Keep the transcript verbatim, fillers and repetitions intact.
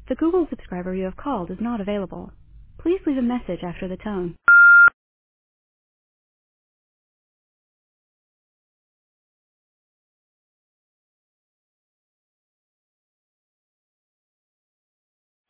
The Google subscriber you have called is not available. Please leave a message after the tone.